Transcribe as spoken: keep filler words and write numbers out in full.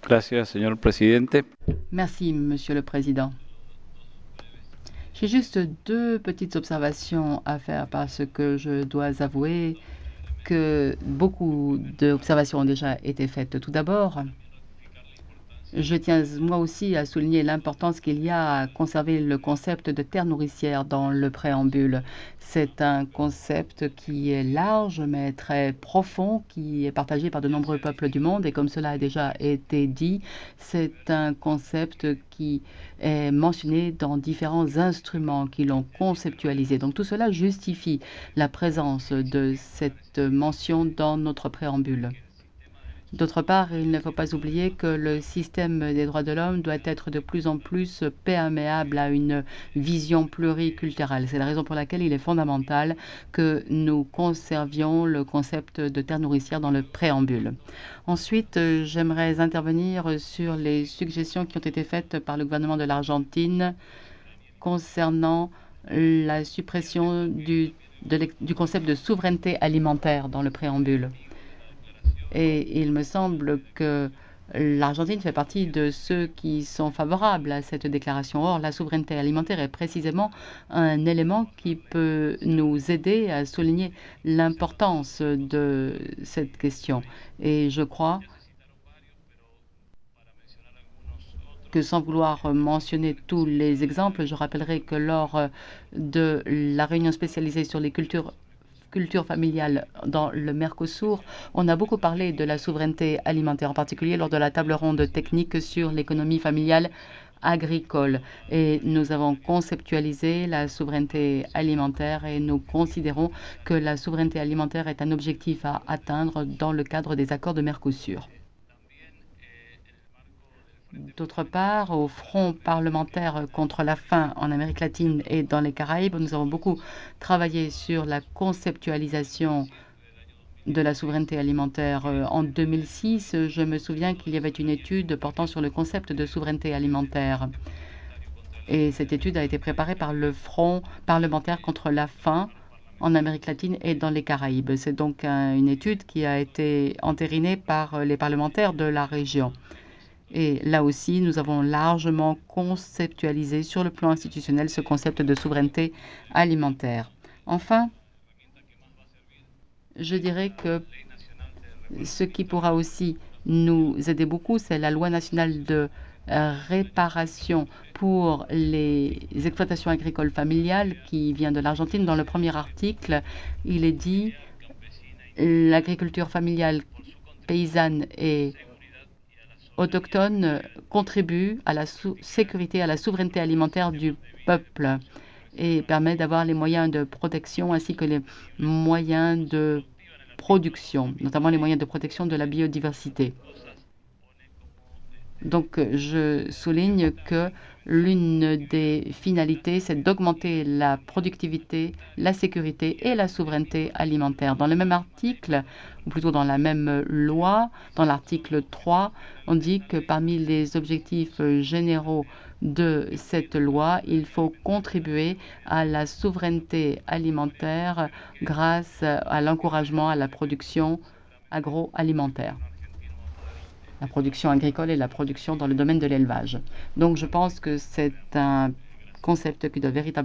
Gracias, señor presidente. Merci, Monsieur le Président. J'ai juste deux petites observations à faire parce que je dois avouer que beaucoup d'observations ont déjà été faites. Tout d'abord, je tiens moi aussi à souligner l'importance qu'il y a à conserver le concept de terre nourricière dans le préambule. C'est un concept qui est large mais très profond, qui est partagé par de nombreux peuples du monde et comme cela a déjà été dit, c'est un concept qui est mentionné dans différents instruments qui l'ont conceptualisé. Donc tout cela justifie la présence de cette mention dans notre préambule. D'autre part, il ne faut pas oublier que le système des droits de l'homme doit être de plus en plus perméable à une vision pluriculturelle. C'est la raison pour laquelle il est fondamental que nous conservions le concept de terre nourricière dans le préambule. Ensuite, j'aimerais intervenir sur les suggestions qui ont été faites par le gouvernement de l'Argentine concernant la suppression du, de du concept de souveraineté alimentaire dans le préambule. Et il me semble que l'Argentine fait partie de ceux qui sont favorables à cette déclaration. Or, la souveraineté alimentaire est précisément un élément qui peut nous aider à souligner l'importance de cette question. Et je crois que sans vouloir mentionner tous les exemples, je rappellerai que lors de la réunion spécialisée sur les cultures culture familiale dans le Mercosur, on a beaucoup parlé de la souveraineté alimentaire, en particulier lors de la table ronde technique sur l'économie familiale agricole. Et nous avons conceptualisé la souveraineté alimentaire et nous considérons que la souveraineté alimentaire est un objectif à atteindre dans le cadre des accords de Mercosur. D'autre part, au Front parlementaire contre la faim en Amérique latine et dans les Caraïbes, nous avons beaucoup travaillé sur la conceptualisation de la souveraineté alimentaire. En deux mille six, je me souviens qu'il y avait une étude portant sur le concept de souveraineté alimentaire. Et cette étude a été préparée par le Front parlementaire contre la faim en Amérique latine et dans les Caraïbes. C'est donc un, une étude qui a été entérinée par les parlementaires de la région. Et là aussi, nous avons largement conceptualisé sur le plan institutionnel ce concept de souveraineté alimentaire. Enfin, je dirais que ce qui pourra aussi nous aider beaucoup, c'est la loi nationale de réparation pour les exploitations agricoles familiales qui vient de l'Argentine. Dans le premier article, il est dit l'agriculture familiale paysanne et autochtones contribuent à la sécurité, à la souveraineté alimentaire du peuple et permet d'avoir les moyens de protection ainsi que les moyens de production, notamment les moyens de protection de la biodiversité. Donc, je souligne que l'une des finalités, c'est d'augmenter la productivité, la sécurité et la souveraineté alimentaire. Dans le même article, ou plutôt dans la même loi, dans l'article trois, on dit que parmi les objectifs généraux de cette loi, il faut contribuer à la souveraineté alimentaire grâce à l'encouragement à la production agroalimentaire, la production agricole et la production dans le domaine de l'élevage. Donc je pense que c'est un concept qui doit véritablement